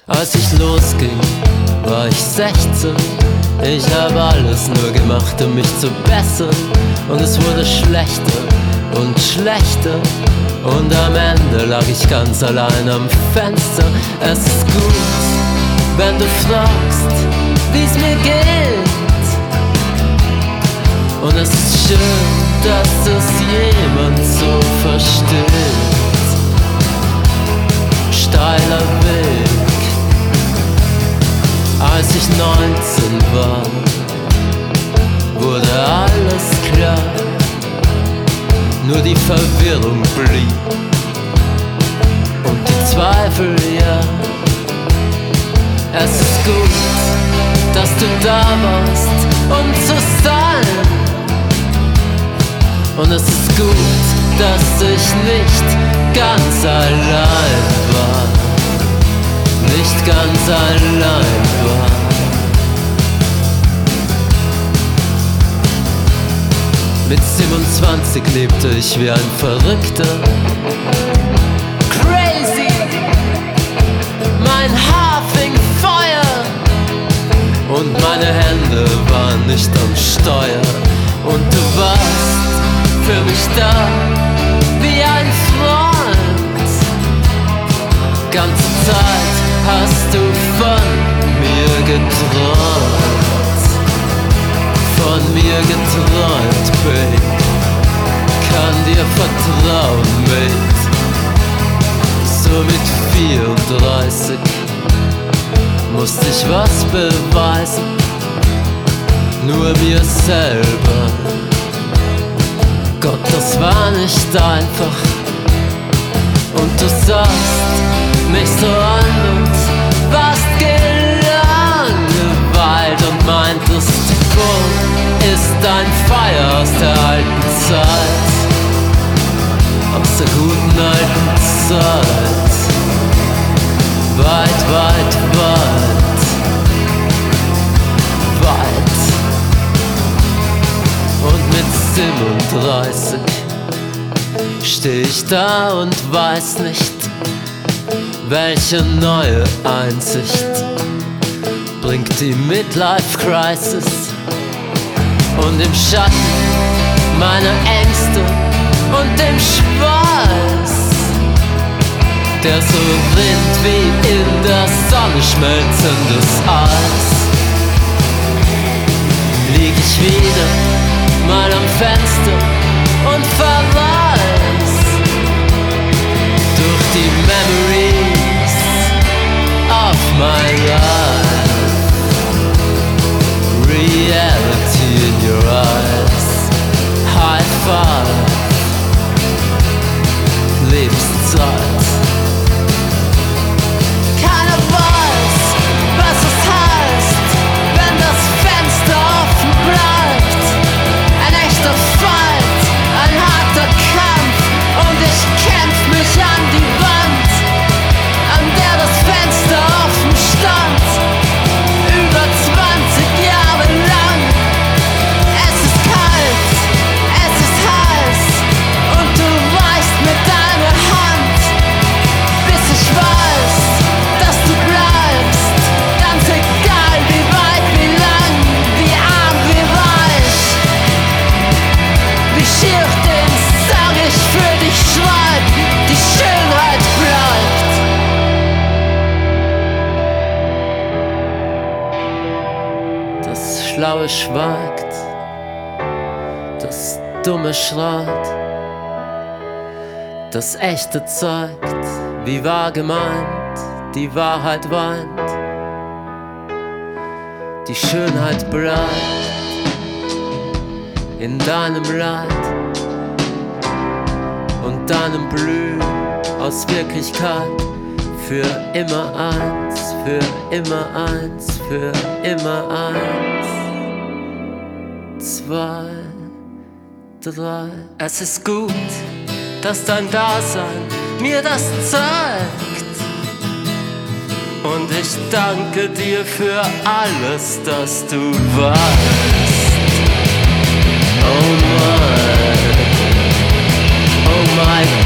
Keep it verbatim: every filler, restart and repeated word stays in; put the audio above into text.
Als ich losging, war ich sechzehn. Ich habe alles nur gemacht, um mich zu bessern. Und es wurde schlechter und schlechter. Und am Ende lag ich ganz allein am Fenster. Es ist gut, wenn du fragst, wie's mir geht. Und es ist schön, dass es jemand so versteht. Steiler Weg. Als ich neunzehn war, wurde alles klar. Nur die Verwirrung blieb und die Zweifel, ja. Es ist gut, dass du da warst, um zu sein. Und es ist gut, dass ich nicht ganz allein war. Nicht ganz allein war. Mit siebenundzwanzig lebte ich wie ein Verrückter. Crazy! Mein Haar fing Feuer und meine Hände waren nicht am Steuer. Und du warst für mich da wie ein Freund. Ganze Zeit hast du von mir geträumt, von mir geträumt, Babe. Kann dir vertrauen, Mate. So mit vierunddreißig musste ich was beweisen, nur mir selber. Gott, das war nicht einfach. Und du sahst mich so an und warst gelangweilt und meintest, wo ist ein Feuer aus der alten Zeit, aus der guten alten Zeit, weit, weit, weit, weit. Und mit siebenunddreißig steh ich da und weiß nicht, welche neue Einsicht bringt die Midlife-Crisis. Und im Schatten meiner Ängste und dem Schweiß, der so rinnt wie in der Sonne schmelzendes Eis, lieg ich wieder mal am Fenster und verweis durch die Memories of my life. Reality in your eyes. High five. Lebenszeit. Keiner weiß, was es heißt, wenn das Fenster offen bleibt. Ein echter Fight, ein harter Kampf, und ich kämpf mich an die Wand, an der das Fenster offen stand, über zwanzig Jahre lang. Es ist kalt, es ist heiß, und du weichst mit deiner Hand, bis ich weiß, dass du bleibst, ganz egal wie weit, wie lang, wie arm, wie reich, wie schier den Song ich für dich schreib, die Schönheit bleibt. Das Schlaue schweigt, das Dumme schreit, das Echte zeigt, wie wahr gemeint, die Wahrheit weint, die Schönheit bleibt in deinem Leid und deinem Blühen aus Wirklichkeit. Für immer eins, für immer eins, für immer eins, zwei, drei. Es ist gut, dass dein Dasein mir das zeigt, und ich danke dir für alles, das du weißt. Oh mein, oh mein